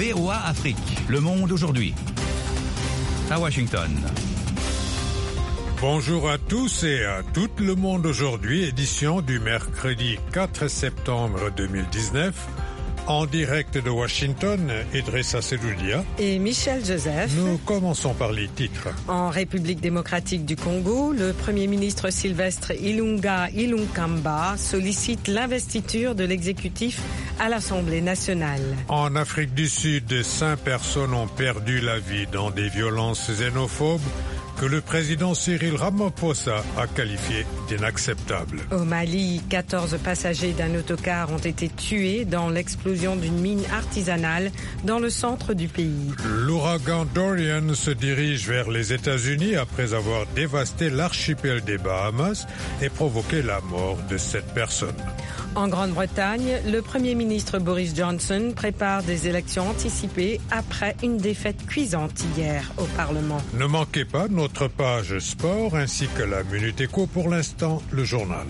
VOA Afrique, le monde aujourd'hui. À Washington. Bonjour à tous et à tout le monde aujourd'hui, édition du mercredi 4 septembre 2019. En direct de Washington, Idrissa Seloudia et Michel Joseph. Nous commençons par les titres. En République démocratique du Congo, le Premier ministre Sylvestre Ilunga Ilunkamba sollicite l'investiture de l'exécutif à l'Assemblée nationale. En Afrique du Sud, 5 personnes ont perdu la vie dans des violences xénophobes que le président Cyril Ramaphosa a qualifié d'inacceptables. Au Mali, 14 passagers d'un autocar ont été tués dans l'explosion d'une mine artisanale dans le centre du pays. L'ouragan Dorian se dirige vers les États-Unis après avoir dévasté l'archipel des Bahamas et provoqué la mort de 7 personnes. En Grande-Bretagne, le Premier ministre Boris Johnson prépare des élections anticipées après une défaite cuisante hier au Parlement. Ne manquez pas notre page sport ainsi que la Minute Éco. Pour l'instant, le journal.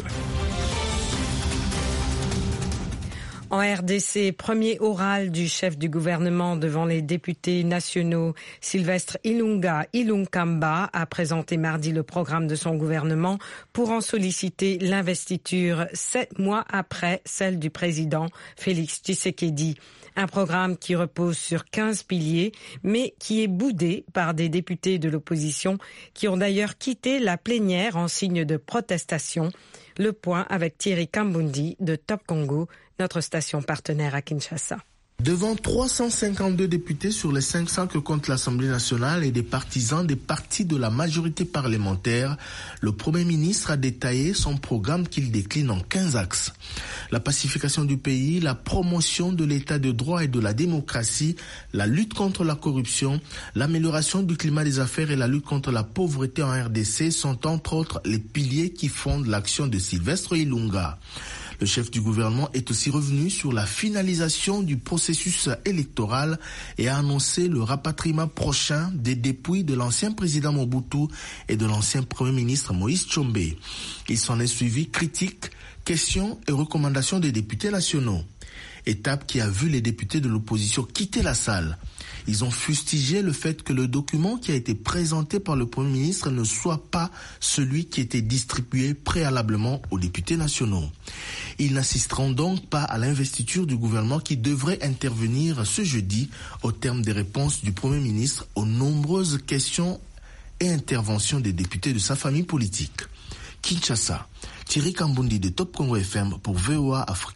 En RDC, premier oral du chef du gouvernement devant les députés nationaux, Sylvestre Ilunga Ilunkamba a présenté mardi le programme de son gouvernement pour en solliciter l'investiture 7 mois après celle du président Félix Tshisekedi. Un programme qui repose sur 15 piliers, mais qui est boudé par des députés de l'opposition qui ont d'ailleurs quitté la plénière en signe de protestation. Le point avec Thierry Kambundi de Top Congo, notre station partenaire à Kinshasa. Devant 352 députés sur les 500 que compte l'Assemblée nationale et des partisans des partis de la majorité parlementaire, le Premier ministre a détaillé son programme qu'il décline en 15 axes. La pacification du pays, la promotion de l'état de droit et de la démocratie, la lutte contre la corruption, l'amélioration du climat des affaires et la lutte contre la pauvreté en RDC sont entre autres les piliers qui fondent l'action de Sylvestre Ilunga. Le chef du gouvernement est aussi revenu sur la finalisation du processus électoral et a annoncé le rapatriement prochain des dépouilles de l'ancien président Mobutu et de l'ancien premier ministre Moïse Tshombe. Il s'en est suivi critiques, questions et recommandations des députés nationaux. Étape qui a vu les députés de l'opposition quitter la salle. Ils ont fustigé le fait que le document qui a été présenté par le Premier ministre ne soit pas celui qui était distribué préalablement aux députés nationaux. Ils n'assisteront donc pas à l'investiture du gouvernement qui devrait intervenir ce jeudi au terme des réponses du Premier ministre aux nombreuses questions et interventions des députés de sa famille politique. Kinshasa, Thierry Kambundi de Top Congo FM pour VOA Afrique.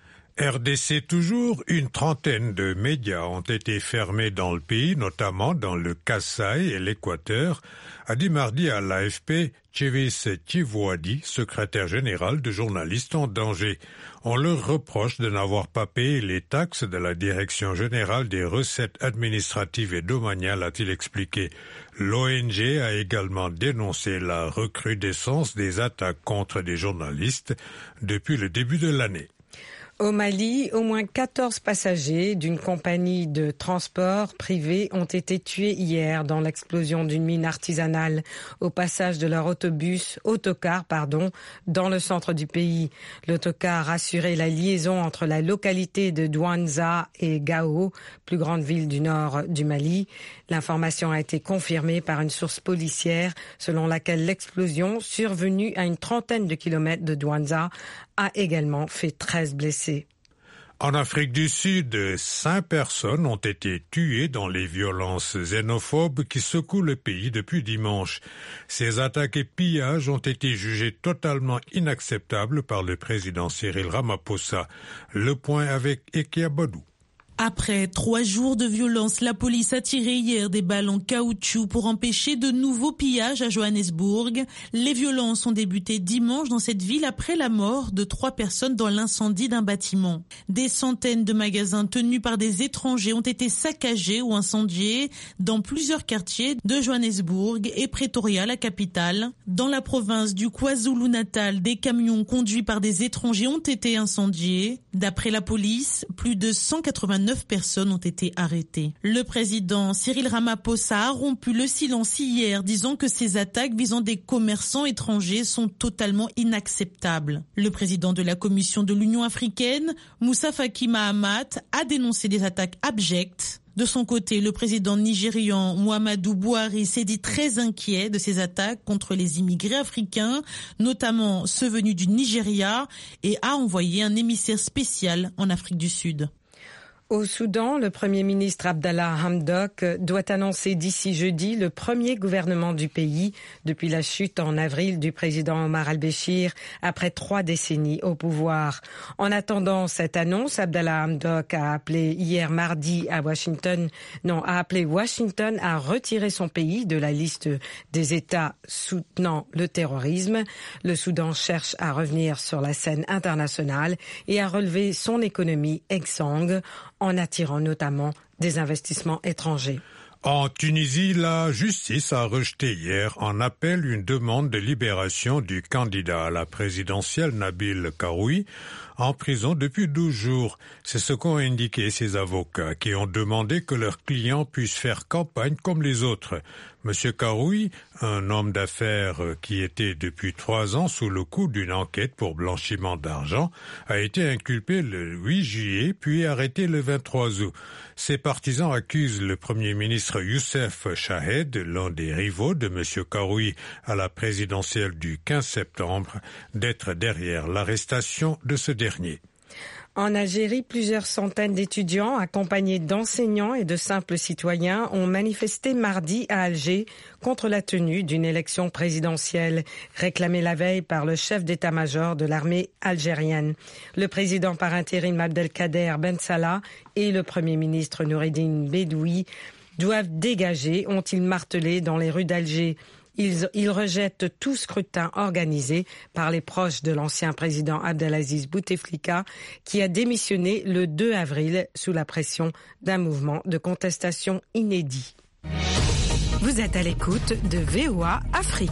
RDC toujours, une trentaine de médias ont été fermés dans le pays, notamment dans le Kasaï et l'Équateur, a dit mardi à l'AFP Chevis Chivouadi, secrétaire général de Journalistes en danger. On leur reproche de n'avoir pas payé les taxes de la Direction générale des recettes administratives et domaniales, a-t-il expliqué. L'ONG a également dénoncé la recrudescence des attaques contre des journalistes depuis le début de l'année. Au Mali, au moins 14 passagers d'une compagnie de transport privé ont été tués hier dans l'explosion d'une mine artisanale au passage de leur autocar, dans le centre du pays. L'autocar assurait la liaison entre la localité de Douanza et Gao, plus grande ville du nord du Mali. L'information a été confirmée par une source policière selon laquelle l'explosion, survenue à une trentaine de kilomètres de Douanza, a également fait 13 blessés. En Afrique du Sud, 5 personnes ont été tuées dans les violences xénophobes qui secouent le pays depuis dimanche. Ces attaques et pillages ont été jugés totalement inacceptables par le président Cyril Ramaphosa. Le point avec Ekia Bodou. Après 3 jours de violence, la police a tiré hier des balles en caoutchouc pour empêcher de nouveaux pillages à Johannesburg. Les violences ont débuté dimanche dans cette ville après la mort de 3 personnes dans l'incendie d'un bâtiment. Des centaines de magasins tenus par des étrangers ont été saccagés ou incendiés dans plusieurs quartiers de Johannesburg et Pretoria, la capitale. Dans la province du KwaZulu-Natal, des camions conduits par des étrangers ont été incendiés. D'après la police, plus de 189 9 personnes ont été arrêtées. Le président Cyril Ramaphosa a rompu le silence hier, disant que ces attaques visant des commerçants étrangers sont totalement inacceptables. Le président de la Commission de l'Union africaine, Moussa Faki Mahamat, a dénoncé des attaques abjectes. De son côté, le président nigérian Muhammadu Buhari s'est dit très inquiet de ces attaques contre les immigrés africains, notamment ceux venus du Nigeria, et a envoyé un émissaire spécial en Afrique du Sud. Au Soudan, le Premier ministre Abdallah Hamdok doit annoncer d'ici jeudi le premier gouvernement du pays depuis la chute en avril du président Omar al-Béchir après 3 décennies au pouvoir. En attendant cette annonce, Abdallah Hamdok a appelé hier mardi à Washington à retirer son pays de la liste des États soutenant le terrorisme. Le Soudan cherche à revenir sur la scène internationale et à relever son économie exsangue, en attirant notamment des investissements étrangers. En Tunisie, la justice a rejeté hier en appel une demande de libération du candidat à la présidentielle Nabil Karoui, en prison depuis 12 jours. C'est ce qu'ont indiqué ses avocats, qui ont demandé que leur client puisse faire campagne comme les autres. Monsieur Karoui, un homme d'affaires qui était depuis 3 ans sous le coup d'une enquête pour blanchiment d'argent, a été inculpé le 8 juillet puis arrêté le 23 août. Ses partisans accusent le Premier ministre Youssef Chahed, l'un des rivaux de monsieur Karoui à la présidentielle du 15 septembre, d'être derrière l'arrestation de ce dernier. En Algérie, plusieurs centaines d'étudiants accompagnés d'enseignants et de simples citoyens ont manifesté mardi à Alger contre la tenue d'une élection présidentielle réclamée la veille par le chef d'état-major de l'armée algérienne. Le président par intérim Abdelkader Ben Salah et le premier ministre Noureddine Bedoui doivent dégager, ont-ils martelé dans les rues d'Alger. Ils rejettent tout scrutin organisé par les proches de l'ancien président Abdelaziz Bouteflika, qui a démissionné le 2 avril sous la pression d'un mouvement de contestation inédit. Vous êtes à l'écoute de VOA Afrique.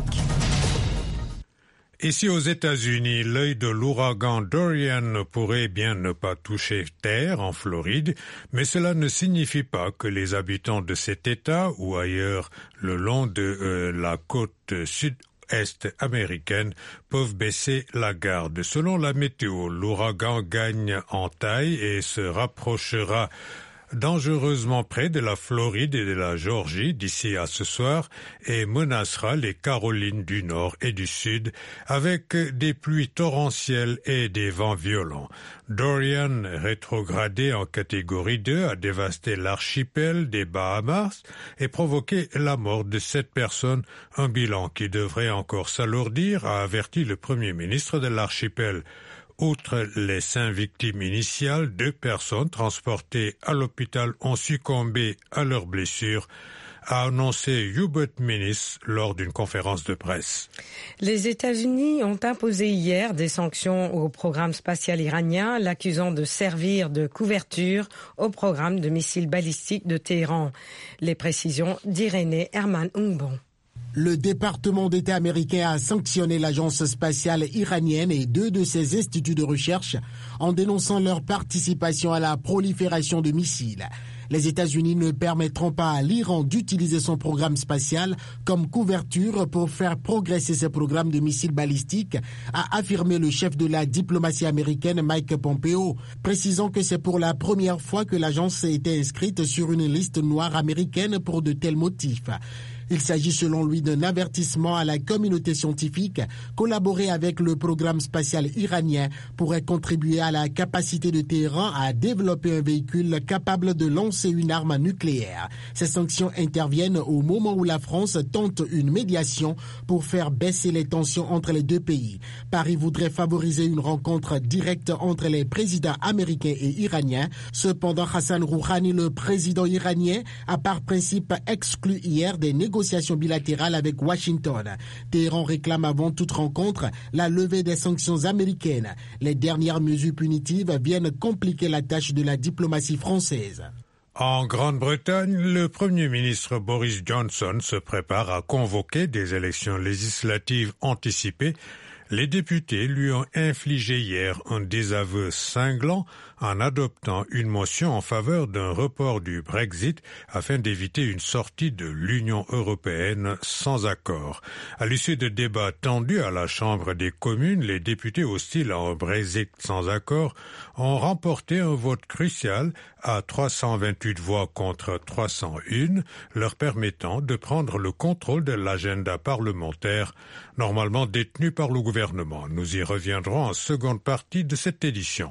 Ici aux États-Unis, l'œil de l'ouragan Dorian pourrait bien ne pas toucher terre en Floride, mais cela ne signifie pas que les habitants de cet État ou ailleurs le long de la côte sud-est américaine peuvent baisser la garde. Selon la météo, l'ouragan gagne en taille et se rapprochera dangereusement près de la Floride et de la Géorgie d'ici à ce soir et menacera les Carolines du Nord et du Sud avec des pluies torrentielles et des vents violents. Dorian, rétrogradé en catégorie 2, a dévasté l'archipel des Bahamas et provoqué la mort de 7 personnes, un bilan qui devrait encore s'alourdir, a averti le Premier ministre de l'archipel. Outre les 5 victimes initiales, 2 personnes transportées à l'hôpital ont succombé à leurs blessures, a annoncé Hubert Minnis lors d'une conférence de presse. Les États-Unis ont imposé hier des sanctions au programme spatial iranien, l'accusant de servir de couverture au programme de missiles balistiques de Téhéran. Les précisions d'Irénée Herman Ungbon. Le département d'État américain a sanctionné l'agence spatiale iranienne et 2 de ses instituts de recherche en dénonçant leur participation à la prolifération de missiles. Les États-Unis ne permettront pas à l'Iran d'utiliser son programme spatial comme couverture pour faire progresser ses programmes de missiles balistiques, a affirmé le chef de la diplomatie américaine Mike Pompeo, précisant que c'est pour la première fois que l'agence a été inscrite sur une liste noire américaine pour de tels motifs. Il s'agit selon lui d'un avertissement à la communauté scientifique. Collaborer avec le programme spatial iranien pourrait contribuer à la capacité de Téhéran à développer un véhicule capable de lancer une arme nucléaire. Ces sanctions interviennent au moment où la France tente une médiation pour faire baisser les tensions entre les 2 pays. Paris voudrait favoriser une rencontre directe entre les présidents américains et iraniens. Cependant, Hassan Rouhani, le président iranien, a par principe exclu hier des négociations bilatérales avec Washington. Téhéran réclame avant toute rencontre la levée des sanctions américaines. Les dernières mesures punitives viennent compliquer la tâche de la diplomatie française. En Grande-Bretagne, le Premier ministre Boris Johnson se prépare à convoquer des élections législatives anticipées. Les députés lui ont infligé hier un désaveu cinglant en adoptant une motion en faveur d'un report du Brexit afin d'éviter une sortie de l'Union européenne sans accord. À l'issue de débats tendus à la Chambre des communes, les députés hostiles à un Brexit sans accord ont remporté un vote crucial à 328 voix contre 301, leur permettant de prendre le contrôle de l'agenda parlementaire, normalement détenu par le gouvernement. Nous y reviendrons en seconde partie de cette édition.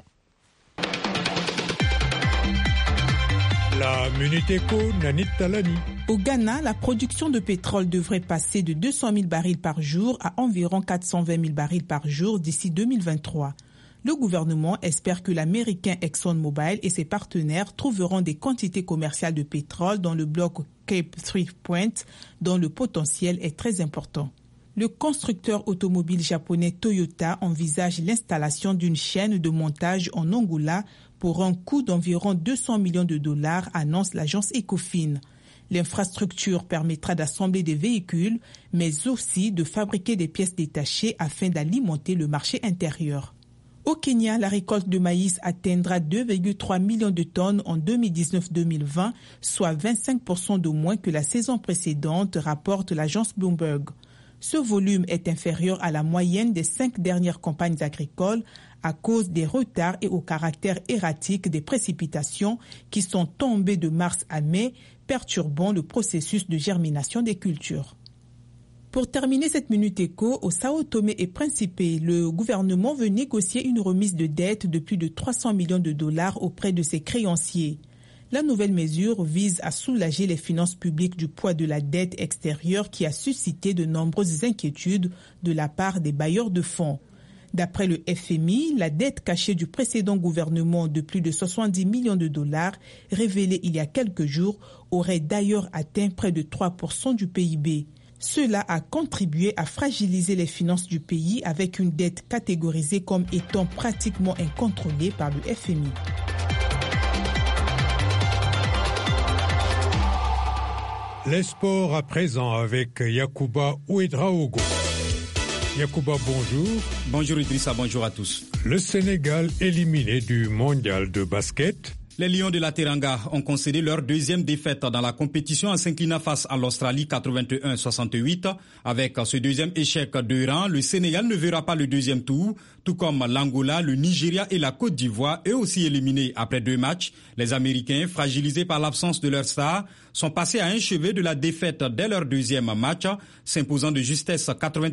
La Minute Éco, Nanit Talani. Au Ghana, la production de pétrole devrait passer de 200 000 barils par jour à environ 420 000 barils par jour d'ici 2023. Le gouvernement espère que l'américain ExxonMobil et ses partenaires trouveront des quantités commerciales de pétrole dans le bloc Cape Three Point, dont le potentiel est très important. Le constructeur automobile japonais Toyota envisage l'installation d'une chaîne de montage en Angola pour un coût d'environ 200 millions de dollars, annonce l'agence Ecofin. L'infrastructure permettra d'assembler des véhicules, mais aussi de fabriquer des pièces détachées afin d'alimenter le marché intérieur. Au Kenya, la récolte de maïs atteindra 2,3 millions de tonnes en 2019-2020, soit 25% de moins que la saison précédente, rapporte l'agence Bloomberg. Ce volume est inférieur à la moyenne des 5 dernières campagnes agricoles à cause des retards et au caractère erratique des précipitations qui sont tombées de mars à mai, perturbant le processus de germination des cultures. Pour terminer cette Minute Éco, au Sao Tomé et Principe, le gouvernement veut négocier une remise de dette de plus de 300 millions de dollars auprès de ses créanciers. La nouvelle mesure vise à soulager les finances publiques du poids de la dette extérieure qui a suscité de nombreuses inquiétudes de la part des bailleurs de fonds. D'après le FMI, la dette cachée du précédent gouvernement de plus de 70 millions de dollars, révélée il y a quelques jours, aurait d'ailleurs atteint près de 3% du PIB. Cela a contribué à fragiliser les finances du pays avec une dette catégorisée comme étant pratiquement incontrôlée par le FMI. Les sports à présent avec Yacouba Ouedraogo. Yacouba, bonjour. Bonjour Idrissa, bonjour à tous. Le Sénégal éliminé du mondial de basket. Les Lions de la Teranga ont concédé leur deuxième défaite dans la compétition en s'inclinant face à l'Australie 81-68. Avec ce deuxième échec de rang, le Sénégal ne verra pas le deuxième tour, tout comme l'Angola, le Nigeria et la Côte d'Ivoire, eux aussi éliminés après 2 matchs. Les Américains, fragilisés par l'absence de leur star, sont passés à un chevet de la défaite dès leur deuxième match, s'imposant de justesse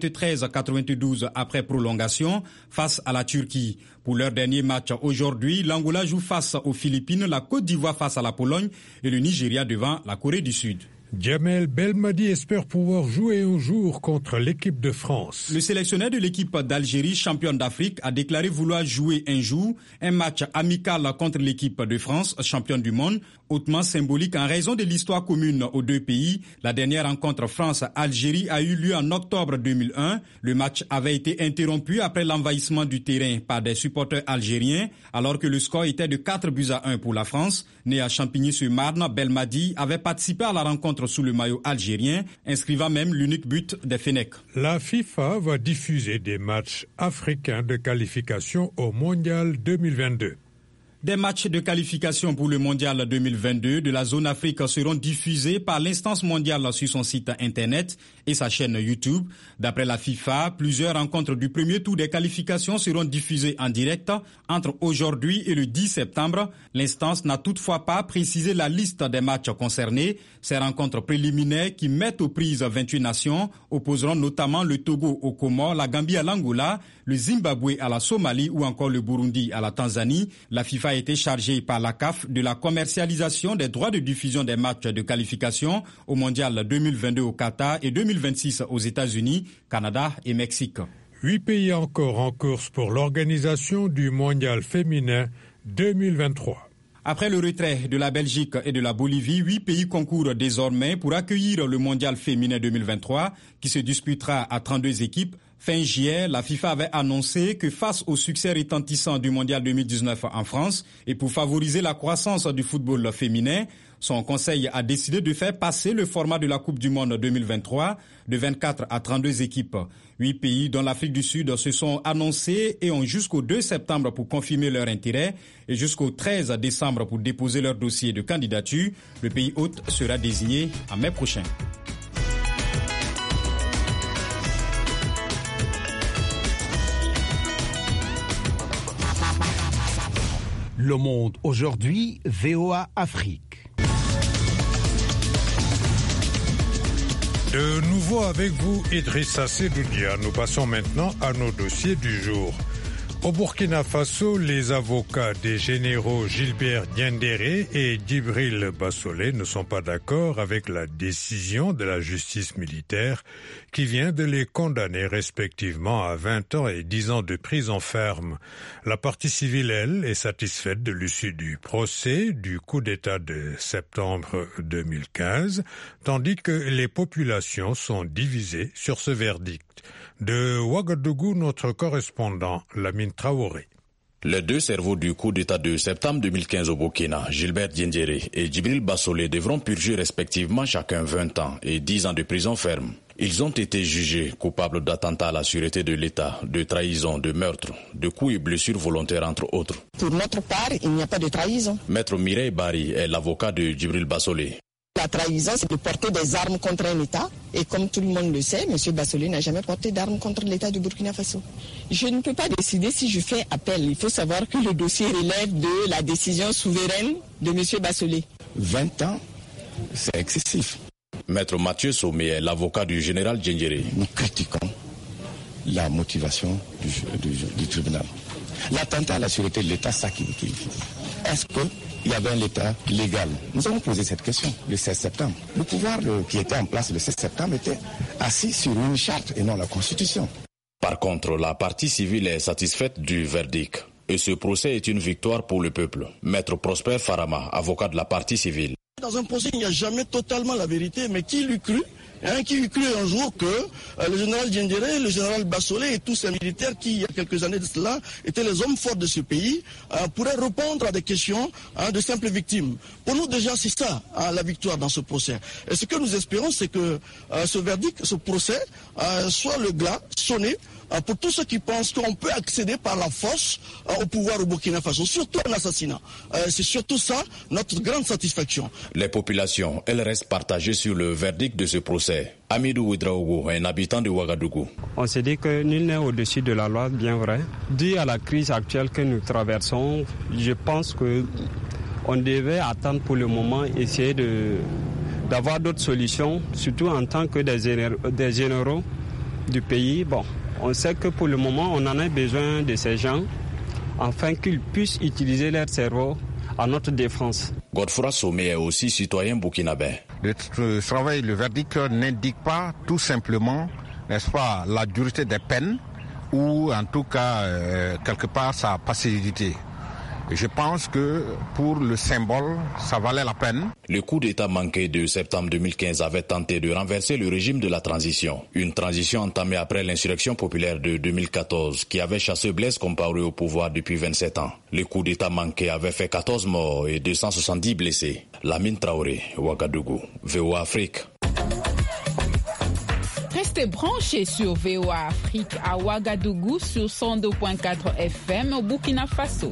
93-92 après prolongation face à la Turquie. Pour leur dernier match aujourd'hui, l'Angola joue face aux Philippines, la Côte d'Ivoire face à la Pologne et le Nigeria devant la Corée du Sud. Djamel Belmadi espère pouvoir jouer un jour contre l'équipe de France. Le sélectionneur de l'équipe d'Algérie, championne d'Afrique, a déclaré vouloir jouer un jour un match amical contre l'équipe de France, championne du monde, hautement symbolique en raison de l'histoire commune aux deux pays. La dernière rencontre France-Algérie a eu lieu en octobre 2001. Le match avait été interrompu après l'envahissement du terrain par des supporters algériens, alors que le score était de 4-1 pour la France. Né à Champigny-sur-Marne, Belmadi avait participé à la rencontre sous le maillot algérien, inscrivant même l'unique but des Fennecs. La FIFA va diffuser des matchs africains de qualification au Mondial 2022. Des matchs de qualification pour le Mondial 2022 de la zone Afrique seront diffusés par l'instance mondiale sur son site internet et sa chaîne YouTube. D'après la FIFA, plusieurs rencontres du premier tour des qualifications seront diffusées en direct entre aujourd'hui et le 10 septembre. L'instance n'a toutefois pas précisé la liste des matchs concernés. Ces rencontres préliminaires qui mettent aux prises 28 nations opposeront notamment le Togo aux Comores, la Gambie à l'Angola, le Zimbabwe à la Somalie ou encore le Burundi à la Tanzanie. La FIFA a été chargée par la CAF de la commercialisation des droits de diffusion des matchs de qualification au Mondial 2022 au Qatar et 2026 aux États-Unis, Canada et Mexique. 8 pays encore en course pour l'organisation du Mondial féminin 2023. Après le retrait de la Belgique et de la Bolivie, 8 pays concourent désormais pour accueillir le Mondial féminin 2023 qui se disputera à 32 équipes. Fin juillet, la FIFA avait annoncé que face au succès retentissant du Mondial 2019 en France et pour favoriser la croissance du football féminin, Son conseil a décidé de faire passer le format de la Coupe du Monde 2023 de 24 à 32 équipes. 8 pays dont l'Afrique du Sud se sont annoncés et ont jusqu'au 2 septembre pour confirmer leur intérêt et jusqu'au 13 décembre pour déposer leur dossier de candidature. Le pays hôte sera désigné en mai prochain. Le Monde aujourd'hui, VOA Afrique. De nouveau avec vous, Idrissa Sedoudia. Nous passons maintenant à nos dossiers du jour. Au Burkina Faso, les avocats des généraux Gilbert Diendéré et Djibril Bassolé ne sont pas d'accord avec la décision de la justice militaire qui vient de les condamner respectivement à 20 ans et 10 ans de prison ferme. La partie civile, elle, est satisfaite de l'issue du procès du coup d'État de septembre 2015, tandis que les populations sont divisées sur ce verdict. De Ouagadougou, notre correspondant, Lamine Traoré. Les deux cerveaux du coup d'État de septembre 2015 au Burkina, Gilbert Diendéré et Djibril Bassolé, devront purger respectivement chacun 20 ans et 10 ans de prison ferme. Ils ont été jugés coupables d'attentat à la sûreté de l'État, de trahison, de meurtre, de coups et blessures volontaires entre autres. Pour notre part, il n'y a pas de trahison. Maître Mireille Bari est l'avocat de Djibril Bassolé. La trahison, c'est de porter des armes contre un État. Et comme tout le monde le sait, M. Bassolé n'a jamais porté d'armes contre l'État du Burkina Faso. Je ne peux pas décider si je fais appel. Il faut savoir que le dossier relève de la décision souveraine de M. Bassolé. 20 ans, c'est excessif. Maître Mathieu Sommet est l'avocat du général Diendéré. Nous critiquons la motivation du tribunal. L'attentat à la sûreté de l'État, ça qui est difficile. Est-ce qu'il y avait un État légal? Nous avons posé cette question le 16 septembre. Le pouvoir qui était en place le 16 septembre était assis sur une charte et non la Constitution. Par contre, la partie civile est satisfaite du verdict. Et ce procès est une victoire pour le peuple. Maître Prosper Farama, avocat de la partie civile. Dans un procès, il n'y a jamais totalement la vérité, mais qui l'eût cru? Qui eût cru un jour que le général Diendéré, le général Bassolé et tous ces militaires qui, il y a quelques années de cela, étaient les hommes forts de ce pays, pourraient répondre à des questions de simples victimes. Pour nous, déjà, c'est ça, la victoire dans ce procès. Et ce que nous espérons, c'est que ce verdict, ce procès, soit le glas sonné pour tous ceux qui pensent qu'on peut accéder par la force au pouvoir au Burkina Faso, surtout un assassinat. C'est surtout ça notre grande satisfaction. Les populations, elles restent partagées sur le verdict de ce procès. Amidou Ouedraogo, un habitant de Ouagadougou. On se dit que nul n'est au-dessus de la loi, bien vrai. Dû à la crise actuelle que nous traversons, je pense qu'on devait attendre pour le moment, essayer d'avoir d'autres solutions, surtout en tant que des généraux du pays. Bon, on sait que pour le moment, on en a besoin de ces gens afin qu'ils puissent utiliser leur cerveau à notre défense. Godefroy Sommet est aussi citoyen burkinabé. Le verdict n'indique pas tout simplement, n'est-ce pas, la dureté des peines ou en tout cas quelque part sa passivité. Je pense que pour le symbole, ça valait la peine. Le coup d'État manqué de septembre 2015 avait tenté de renverser le régime de la transition. Une transition entamée après l'insurrection populaire de 2014 qui avait chassé Blaise Compaoré au pouvoir depuis 27 ans. Le coup d'État manqué avait fait 14 morts et 270 blessés. Lamine Traoré, Ouagadougou, VOA Afrique. Restez branchés sur VOA Afrique à Ouagadougou sur 102.4 FM au Burkina Faso.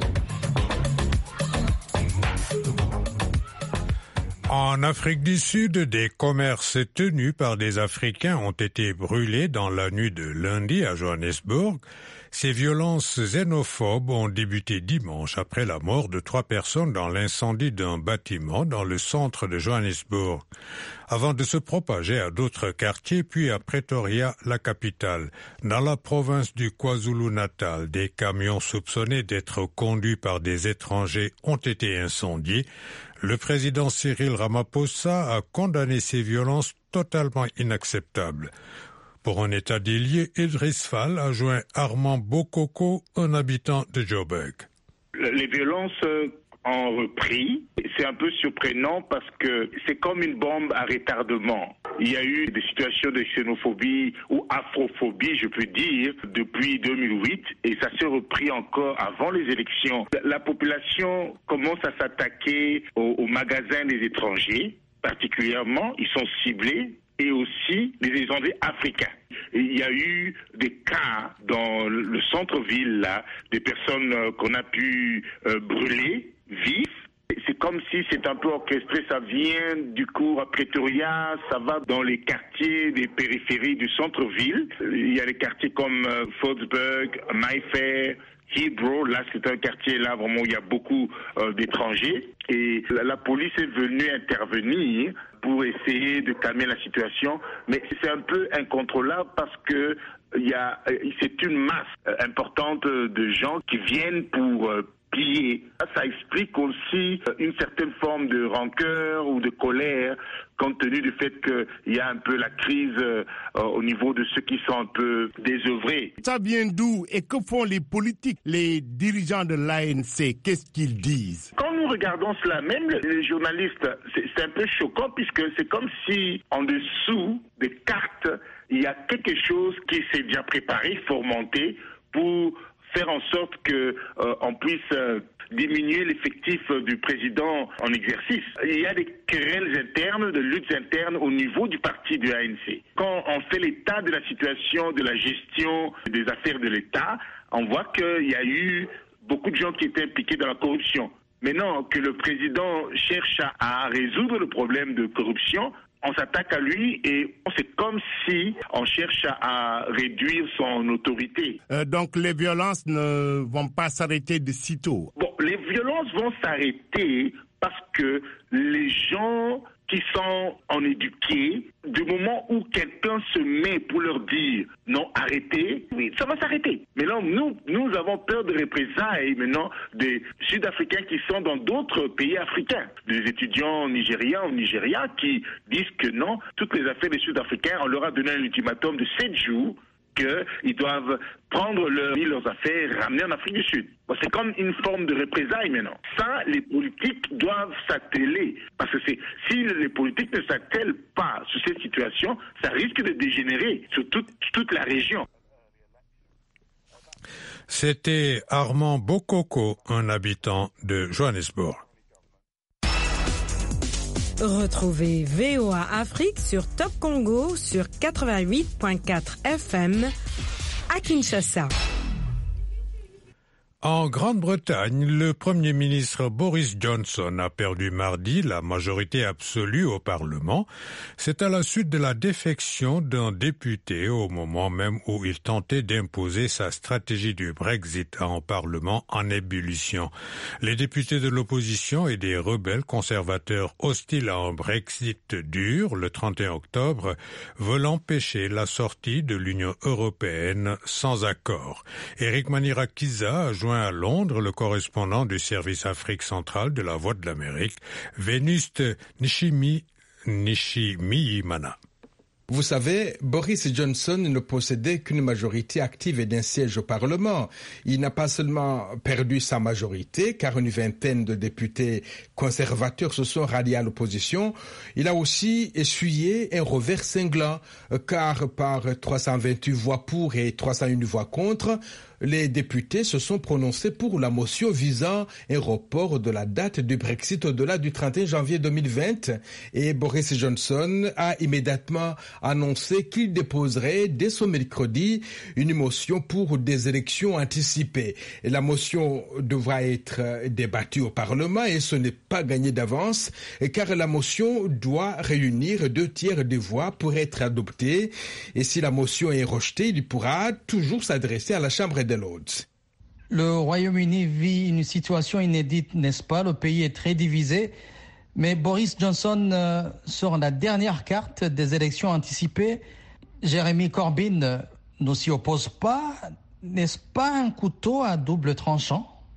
En Afrique du Sud, des commerces tenus par des Africains ont été brûlés dans la nuit de lundi à Johannesburg. Ces violences xénophobes ont débuté dimanche après la mort de 3 personnes dans l'incendie d'un bâtiment dans le centre de Johannesburg, avant de se propager à d'autres quartiers puis à Pretoria, la capitale. Dans la province du KwaZulu-Natal, des camions soupçonnés d'être conduits par des étrangers ont été incendiés. Le président Cyril Ramaphosa a condamné ces violences totalement inacceptables. Pour un état des lieux, Idriss Fall a joint Armand Bokoko, un habitant de Joburg. Les violences ont repris. C'est un peu surprenant parce que c'est comme une bombe à retardement. Il y a eu des situations de xénophobie ou afrophobie, je peux dire, depuis 2008 et ça s'est repris encore avant les élections. La population commence à s'attaquer aux magasins des étrangers, particulièrement, ils sont ciblés, et aussi des étrangers africains. Et il y a eu des cas dans le centre-ville, là, des personnes qu'on a pu brûler vifs. C'est comme si c'est un peu orchestré, ça vient du cours à Pretoria, ça va dans les quartiers des périphéries du centre-ville. Il y a des quartiers comme Fordsburg, Mayfair, Heathrow, là c'est un quartier là vraiment où il y a beaucoup d'étrangers. Et la police est venue intervenir pour essayer de calmer la situation, mais c'est un peu incontrôlable parce que c'est une masse importante de gens qui viennent pour piller. Ça explique aussi une certaine forme de rancœur ou de colère compte tenu du fait qu'il y a un peu la crise au niveau de ceux qui sont un peu désœuvrés. Ça vient d'où et que font les politiques, les dirigeants de l'ANC? Qu'est-ce qu'ils disent? Quand nous regardons cela, même les journalistes, c'est un peu choquant puisque c'est comme si en dessous des cartes, il y a quelque chose qui s'est déjà préparé, fomenté pour faire en sorte qu'on puisse diminuer l'effectif du président en exercice. Il y a des querelles internes, de luttes internes au niveau du parti de l'ANC. Quand on fait l'état de la situation, de la gestion des affaires de l'État, on voit qu'il y a eu beaucoup de gens qui étaient impliqués dans la corruption. Maintenant que le président cherche à résoudre le problème de corruption, on s'attaque à lui et c'est comme si on cherche à réduire son autorité. Donc les violences ne vont pas s'arrêter de sitôt? Bon, les violences vont s'arrêter parce que les gens qui sont en éduqués, du moment où quelqu'un se met pour leur dire non, arrêtez, oui, ça va s'arrêter. Maintenant, nous avons peur de représailles maintenant des Sud-Africains qui sont dans d'autres pays africains, des étudiants nigérians ou Nigeria qui disent que non, toutes les affaires des Sud-Africains, on leur a donné un ultimatum de 7 jours qu'ils doivent prendre leurs affaires et ramener en Afrique du Sud. Bon, c'est comme une forme de représailles maintenant. Ça, les politiques doivent s'atteler. Parce que si les politiques ne s'attellent pas sur cette situation, ça risque de dégénérer sur toute la région. C'était Armand Bokoko, un habitant de Johannesburg. Retrouvez VOA Afrique sur Top Congo sur 88.4 FM à Kinshasa. En Grande-Bretagne, le Premier ministre Boris Johnson a perdu mardi la majorité absolue au Parlement. C'est à la suite de la défection d'un député au moment même où il tentait d'imposer sa stratégie du Brexit à un Parlement en ébullition. Les députés de l'opposition et des rebelles conservateurs hostiles à un Brexit dur le 31 octobre veulent empêcher la sortie de l'Union européenne sans accord. Eric Manirakiza a joint à Londres le correspondant du service Afrique centrale de la Voix de l'Amérique, Vénuste Nishimiyimana. Vous savez, Boris Johnson ne possédait qu'une majorité active et d'un siège au Parlement. Il n'a pas seulement perdu sa majorité, car une vingtaine de députés conservateurs se sont ralliés à l'opposition. Il a aussi essuyé un revers cinglant, car par 328 voix pour et 301 voix contre, les députés se sont prononcés pour la motion visant un report de la date du Brexit au-delà du 31 janvier 2020 et Boris Johnson a immédiatement annoncé qu'il déposerait dès ce mercredi une motion pour des élections anticipées. Et la motion devra être débattue au Parlement et ce n'est pas gagné d'avance car la motion doit réunir 2/3 des voix pour être adoptée et si la motion est rejetée, il pourra toujours s'adresser à la Chambre des Lords. Le Royaume-Uni vit une situation inédite, n'est-ce pas? Le pays est très divisé, mais Boris Johnson sort la dernière carte des élections anticipées. Jeremy Corbyn ne s'y oppose pas. N'est-ce pas un couteau à double tranchant?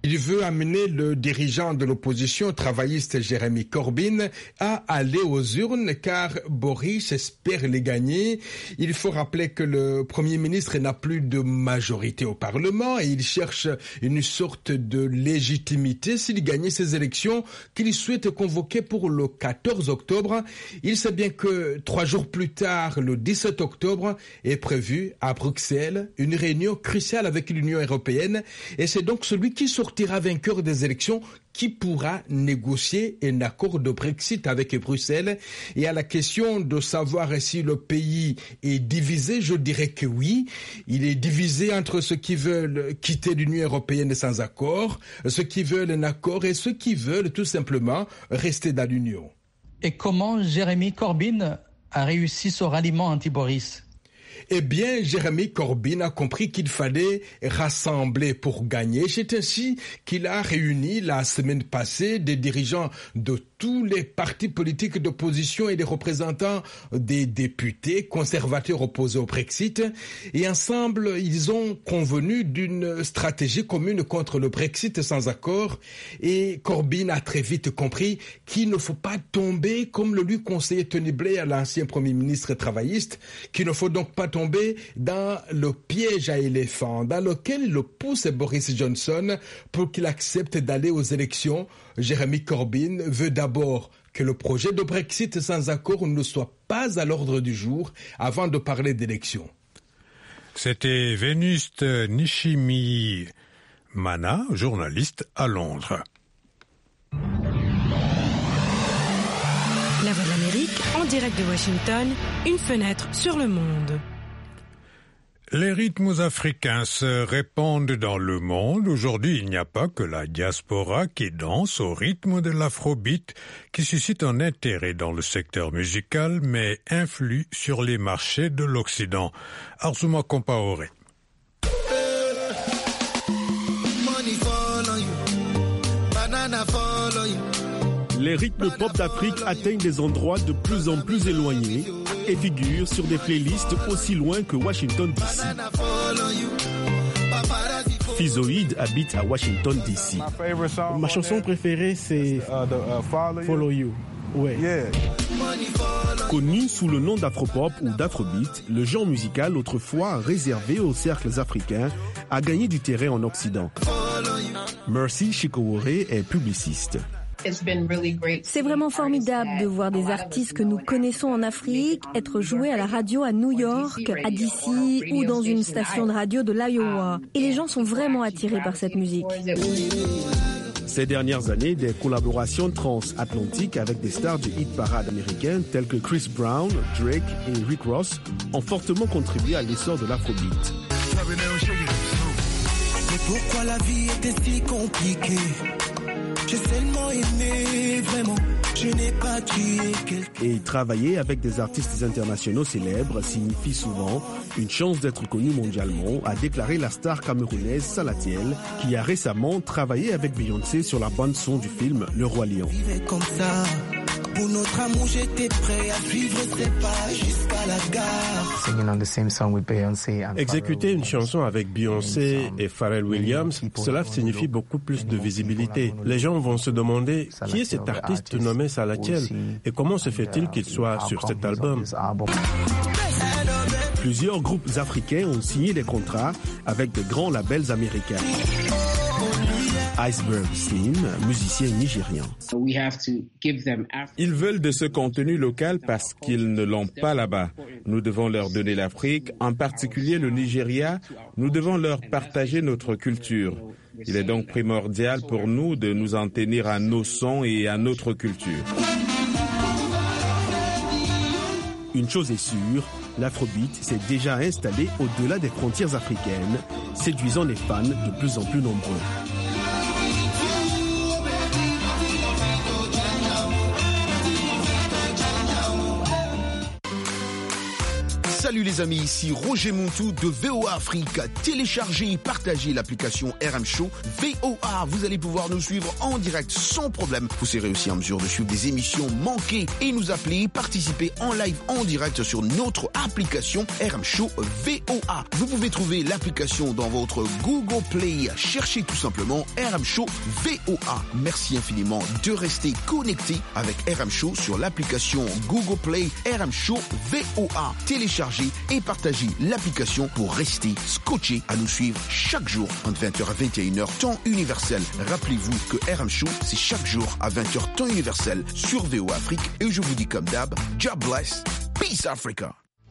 Il veut amener le dirigeant de l'opposition travailliste Jeremy Corbyn à aller aux urnes car Boris espère les gagner. Il faut rappeler que le Premier ministre n'a plus de majorité au Parlement et il cherche une sorte de légitimité s'il gagnait ces élections qu'il souhaite convoquer pour le 14 octobre. Il sait bien que 3 jours plus tard, le 17 octobre, est prévue à Bruxelles une réunion cruciale avec l'Union européenne et c'est donc celui qui sortira vainqueur des élections qui pourra négocier un accord de Brexit avec Bruxelles. Et à la question de savoir si le pays est divisé, je dirais que oui. Il est divisé entre ceux qui veulent quitter l'Union européenne sans accord, ceux qui veulent un accord et ceux qui veulent tout simplement rester dans l'Union. Et comment Jeremy Corbyn a réussi ce ralliement anti-Boris ? Eh bien, Jeremy Corbyn a compris qu'il fallait rassembler pour gagner. C'est ainsi qu'il a réuni la semaine passée des dirigeants de tous les partis politiques d'opposition et des représentants des députés conservateurs opposés au Brexit. Et ensemble, ils ont convenu d'une stratégie commune contre le Brexit sans accord. Et Corbyn a très vite compris qu'il ne faut pas tomber, comme le lui conseillait Tony Blair, l'ancien Premier ministre travailliste, qu'il ne faut donc pas tomber dans le piège à éléphants dans lequel le pousse Boris Johnson pour qu'il accepte d'aller aux élections. Jeremy Corbyn veut d'abord que le projet de Brexit sans accord ne soit pas à l'ordre du jour avant de parler d'élections. C'était Vénuste Nishimimana, journaliste à Londres. La Voix de l'Amérique, en direct de Washington, une fenêtre sur le monde. Les rythmes africains se répandent dans le monde. Aujourd'hui, il n'y a pas que la diaspora qui danse au rythme de l'afrobeat, qui suscite un intérêt dans le secteur musical, mais influe sur les marchés de l'Occident. Arzuma Compaoré. Les rythmes pop d'Afrique atteignent des endroits de plus en plus éloignés et figurent sur des playlists aussi loin que Washington DC. Fizoïd habite à Washington DC. Ma chanson préférée, c'est Follow You. Ouais. Connu sous le nom d'afropop ou d'afrobeat, le genre musical autrefois réservé aux cercles africains a gagné du terrain en Occident. Mercy Chikowore est publiciste. C'est vraiment formidable de voir des artistes que nous connaissons en Afrique être joués à la radio à New York, à DC ou dans une station de radio de l'Iowa. Et les gens sont vraiment attirés par cette musique. Ces dernières années, des collaborations transatlantiques avec des stars du hit parade américain tels que Chris Brown, Drake et Rick Ross ont fortement contribué à l'essor de l'afrobeat. Mais pourquoi la vie était si compliquée? J'ai seulement aimé, vraiment, je n'ai pas tué quelqu'un. Et travailler avec des artistes internationaux célèbres signifie souvent une chance d'être connu mondialement, a déclaré la star camerounaise Salatiel, qui a récemment travaillé avec Beyoncé sur la bande-son du film Le Roi Lion. Comme ça. Pour notre amour, j'étais prêt à suivre ses pas jusqu'à la gare. Exécuter une chanson avec Beyoncé et Pharrell Williams, cela signifie beaucoup plus de visibilité. Les gens vont se demander qui est cet artiste nommé Salatiel et comment se fait-il qu'il soit sur cet album. Plusieurs groupes africains ont signé des contrats avec de grands labels américains. Iceberg Slim, musicien nigérian. Ils veulent de ce contenu local parce qu'ils ne l'ont pas là-bas. Nous devons leur donner l'Afrique, en particulier le Nigeria. Nous devons leur partager notre culture. Il est donc primordial pour nous de nous en tenir à nos sons et à notre culture. Une chose est sûre, l'afrobeat s'est déjà installé au-delà des frontières africaines, séduisant les fans de plus en plus nombreux. Salut les amis, ici Roger Montou de VOA Afrique. Téléchargez et partagez l'application RM Show VOA. Vous allez pouvoir nous suivre en direct sans problème. Vous serez aussi en mesure de suivre des émissions manquées et nous appeler, participer en live en direct sur notre application RM Show VOA. Vous pouvez trouver l'application dans votre Google Play. Cherchez tout simplement RM Show VOA. Merci infiniment de rester connecté avec RM Show sur l'application Google Play RM Show VOA. Téléchargez et partagez l'application pour rester scotché à nous suivre chaque jour entre 20h à 21h temps universel. Rappelez-vous que RM Show, c'est chaque jour à 20h temps universel sur VOA Afrique. Et je vous dis comme d'hab, God bless, peace Africa.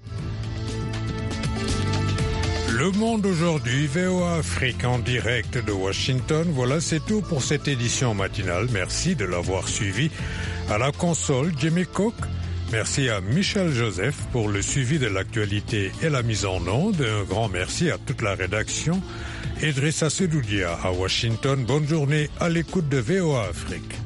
Le Monde aujourd'hui, VOA Afrique en direct de Washington. Voilà, c'est tout pour cette édition matinale. Merci de l'avoir suivi. À la console, Jimmy Cook. Merci à Michel Joseph pour le suivi de l'actualité et la mise en onde. Un grand merci à toute la rédaction. Idrissa Sedoudia à Washington. Bonne journée à l'écoute de VOA Afrique.